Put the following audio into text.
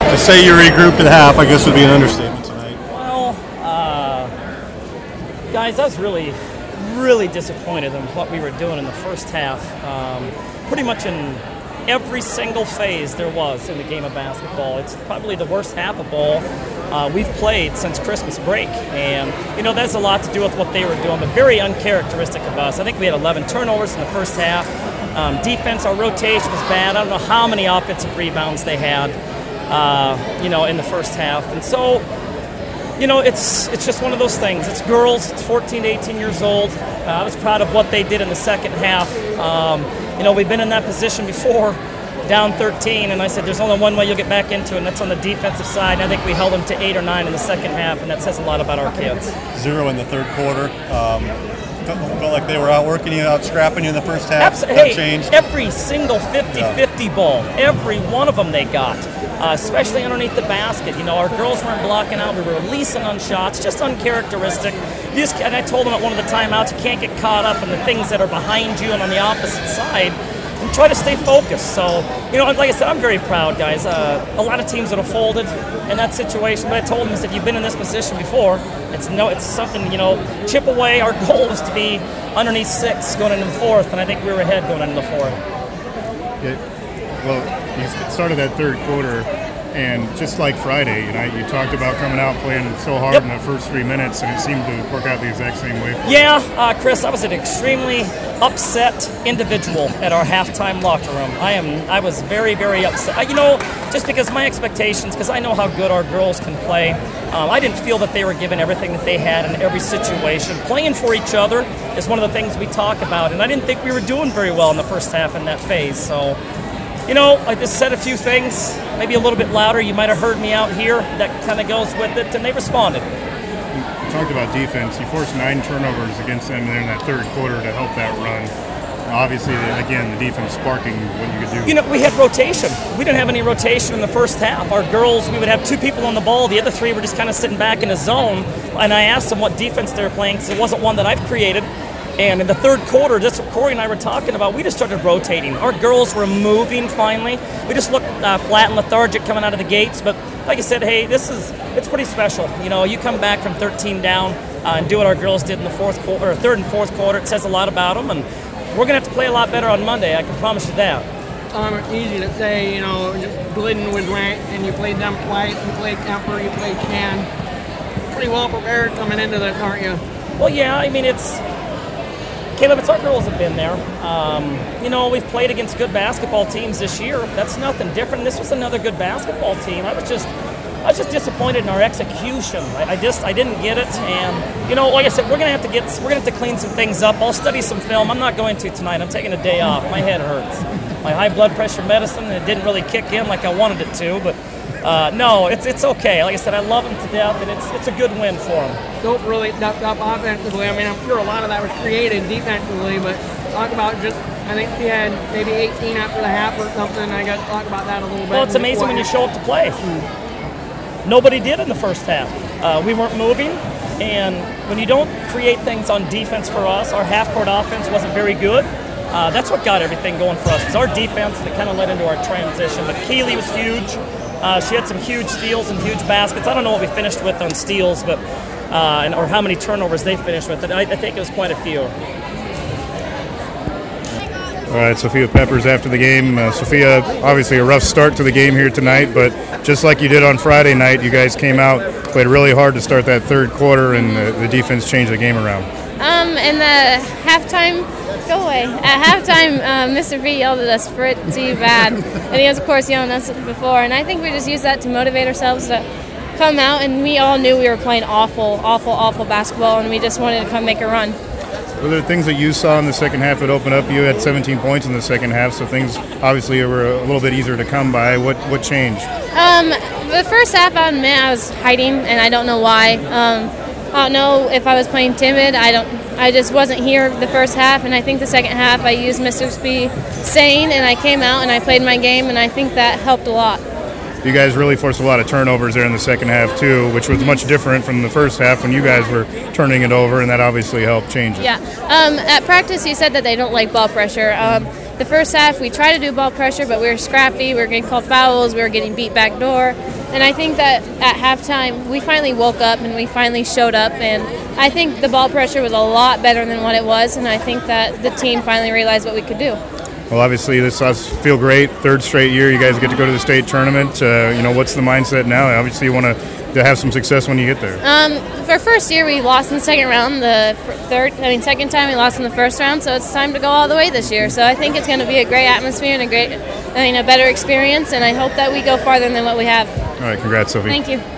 To say you regrouped at half, I guess, would be an understatement tonight. Well, guys, I was really, really disappointed in what we were doing in the first half. Pretty much in every single phase there was in the game of basketball. It's probably the worst half of ball we've played since Christmas break. And, that's a lot to do with what they were doing, but very uncharacteristic of us. I think we had 11 turnovers in the first half. Defense, our rotation was bad. I don't know how many offensive rebounds they had, in the first half. And so, it's just one of those things. It's girls. It's 14 to 18 years old. I was proud of what they did in the second half. We've been in that position before, down 13, and I said there's only one way you'll get back into it, and that's on the defensive side. And I think we held them to 8 or 9 in the second half, and that says a lot about our kids. 0 in the third quarter. Felt like they were outworking you, out scrapping you in the first half. That changed. Every single 50-50 ball, every one of them they got, especially underneath the basket. Our girls weren't blocking out. We were releasing on shots, just uncharacteristic. And I told them at one of the timeouts, you can't get caught up in the things that are behind you and on the opposite side. And try to stay focused. So, like I said, I'm very proud, guys. A lot of teams would have folded in that situation, but I told them, I said, you've been in this position before. It's something, chip away. Our goal was to be underneath 6 going into the fourth, and I think we were ahead going into the fourth. Well, you started that third quarter, and just like Friday, you talked about coming out and playing so hard in the first 3 minutes, and it seemed to work out the exact same way for you. Yeah, Chris, I was an extremely upset individual at our halftime locker room. I was very, very upset. Just because my expectations, because I know how good our girls can play, I didn't feel that they were giving everything that they had in every situation. Playing for each other is one of the things we talk about, and I didn't think we were doing very well in the first half in that phase. So, I just said a few things, maybe a little bit louder. You might have heard me out here. That kind of goes with it, and they responded. You talked about defense. You forced 9 turnovers against them in that third quarter to help that run. Obviously, again, the defense sparking what you could do. We had rotation. We didn't have any rotation in the first half. Our girls, we would have 2 people on the ball. The other 3 were just kind of sitting back in a zone. And I asked them what defense they were playing because it wasn't one that I've created. And in the third quarter, that's what Corey and I were talking about. We just started rotating. Our girls were moving finally. We just looked flat and lethargic coming out of the gates. But like I said, hey, it's pretty special. You come back from 13 down and do what our girls did in the third and fourth quarter. It says a lot about them. And we're going to have to play a lot better on Monday. I can promise you that. It's easy to say, just Glidden was ranked, and you played them twice. You played Kemper, you played Chan. Pretty well prepared coming into this, aren't you? Well, yeah. Caleb, it's our girls have been there. We've played against good basketball teams this year. That's nothing different. This was another good basketball team. I was just disappointed in our execution. I didn't get it, and like I said, we're gonna have to clean some things up. I'll study some film. I'm not going to tonight. I'm taking a day off. My head hurts. My high blood pressure medicine, it didn't really kick in like I wanted it to, but. No, it's okay. Like I said, I love them to death, and it's a good win for them. Don't really duck up offensively. I'm sure a lot of that was created defensively, but talk about I think she had maybe 18 after the half or something. I got to talk about that a little bit. Well, it's amazing when you show up to play. Nobody did in the first half. We weren't moving, and when you don't create things on defense for us, our half-court offense wasn't very good. That's what got everything going for us. It's our defense that kind of led into our transition. But Keeley was huge. She had some huge steals and huge baskets. I don't know what we finished with on steals, but or how many turnovers they finished with. But I think it was quite a few. All right, Sophia Peppers after the game. Sophia, obviously a rough start to the game here tonight, but just like you did on Friday night, you guys came out, played really hard to start that third quarter, and the defense changed the game around. In the halftime, go away. At halftime, Mr. V yelled at us pretty bad, and he was, of course, yelling at us before. And I think we just used that to motivate ourselves to come out. And we all knew we were playing awful basketball, and we just wanted to come make a run. Were there things that you saw in the second half that opened up? You had 17 points in the second half, so things obviously were a little bit easier to come by. What changed? The first half, I'll admit, I was hiding, and I don't know why. I don't know if I was playing timid. I just wasn't here the first half, and I think the second half I used Mr. Spee sane, and I came out and I played my game, and I think that helped a lot. You guys really forced a lot of turnovers there in the second half too, which was much different from the first half when you guys were turning it over, and that obviously helped change it. Yeah. At practice, you said that they don't like ball pressure. The first half, we tried to do ball pressure, but we were scrappy. We were getting called fouls. We were getting beat back door. And I think that at halftime, we finally woke up and we finally showed up. And I think the ball pressure was a lot better than what it was. And I think that the team finally realized what we could do. Well, obviously, this does feel great. Third straight year, you guys get to go to the state tournament. What's the mindset now? Obviously, you want to have some success when you get there. For first year, we lost in the second round. Second time we lost in the first round. So it's time to go all the way this year. So I think it's going to be a great atmosphere and a great, better experience. And I hope that we go farther than what we have. All right, congrats, Sophie. Thank you.